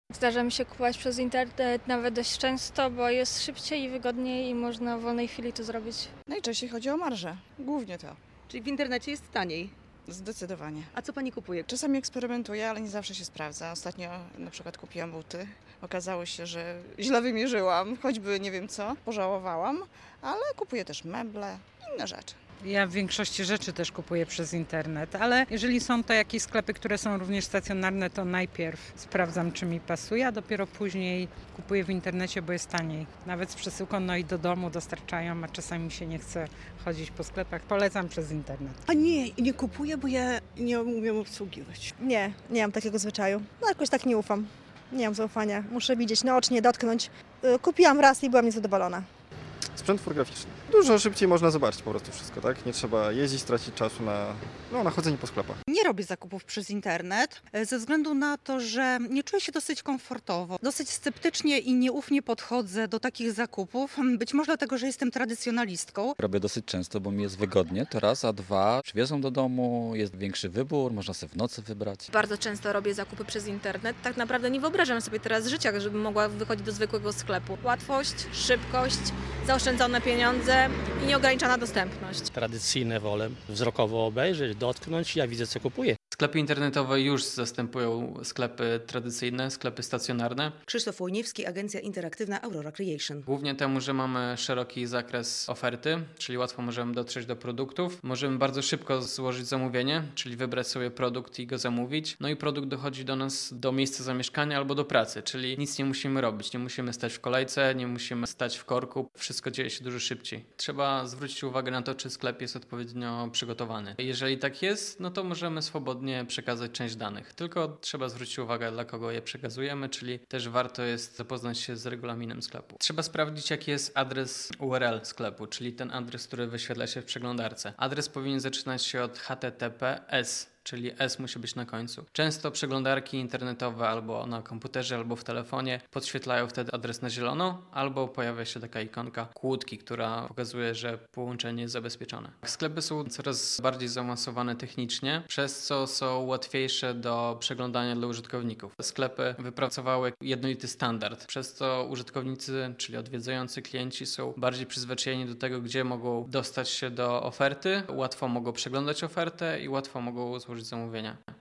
Zdarza mi się kupować przez internet nawet dość często, bo jest szybciej i wygodniej i można w wolnej chwili to zrobić. Najczęściej chodzi o marżę, głównie to, Czyli w internecie jest taniej. zdecydowanie. A co pani kupuje? Czasami eksperymentuję, ale nie zawsze się sprawdza. Ostatnio na przykład kupiłam buty. Okazało się, że źle wymierzyłam, choćby nie wiem co, pożałowałam, ale kupuję też meble, inne rzeczy. Ja w większości rzeczy też kupuję przez internet, ale jeżeli są to jakieś sklepy, które są również stacjonarne, to najpierw sprawdzam, czy mi pasuje, a dopiero później kupuję w internecie, bo jest taniej. Nawet z przesyłką, no i do domu dostarczają, a czasami mi się nie chce chodzić po sklepach. Polecam przez internet. A nie kupuję, bo ja nie umiem obsługiwać. Nie mam takiego zwyczaju. No jakoś tak nie ufam. Nie mam zaufania. Muszę widzieć naocznie, dotknąć. Kupiłam raz i byłam niezadowolona. Sprzęt fotograficzny. Dużo szybciej można zobaczyć po prostu wszystko, tak? Nie trzeba jeździć, tracić czasu na chodzenie po sklepach. Nie robię zakupów przez internet ze względu na to, że nie czuję się dosyć komfortowo. Dosyć sceptycznie i nieufnie podchodzę do takich zakupów. Być może dlatego, że jestem tradycjonalistką. Robię dosyć często, bo mi jest wygodnie, to raz, a dwa przywiozą do domu, jest większy wybór, można sobie w nocy wybrać. Bardzo często robię zakupy przez internet. Tak naprawdę nie wyobrażam sobie teraz życia, żebym mogła wychodzić do zwykłego sklepu. Łatwość, szybkość, zaoszczędzone pieniądze i nieograniczona dostępność. Tradycyjne wolę wzrokowo obejrzeć, dotknąć, ja widzę co kupuję. Sklepy internetowe już zastępują sklepy tradycyjne, sklepy stacjonarne. Krzysztof Łojniewski, agencja interaktywna Aurora Creation. Głównie temu, że mamy szeroki zakres oferty, czyli łatwo możemy dotrzeć do produktów. Możemy bardzo szybko złożyć zamówienie, czyli wybrać sobie produkt i go zamówić. No i produkt dochodzi do nas do miejsca zamieszkania albo do pracy, czyli nic nie musimy robić. Nie musimy stać w kolejce, nie musimy stać w korku. Wszystko dzieje się dużo szybciej. Trzeba zwrócić uwagę na to, czy sklep jest odpowiednio przygotowany. Jeżeli tak jest, no to możemy swobodnie przekazać część danych. Tylko trzeba zwrócić uwagę, dla kogo je przekazujemy, czyli też warto jest zapoznać się z regulaminem sklepu. Trzeba sprawdzić, jaki jest adres URL sklepu, czyli ten adres, który wyświetla się w przeglądarce. Adres powinien zaczynać się od HTTPS, czyli S musi być na końcu. Często przeglądarki internetowe albo na komputerze, albo w telefonie podświetlają wtedy adres na zielono, albo pojawia się taka ikonka kłódki, która pokazuje, że połączenie jest zabezpieczone. Sklepy są coraz bardziej zaawansowane technicznie, przez co są łatwiejsze do przeglądania dla użytkowników. Sklepy wypracowały jednolity standard, przez co użytkownicy, czyli odwiedzający klienci są bardziej przyzwyczajeni do tego, gdzie mogą dostać się do oferty, łatwo mogą przeglądać ofertę i łatwo mogą złożyć zamówienia.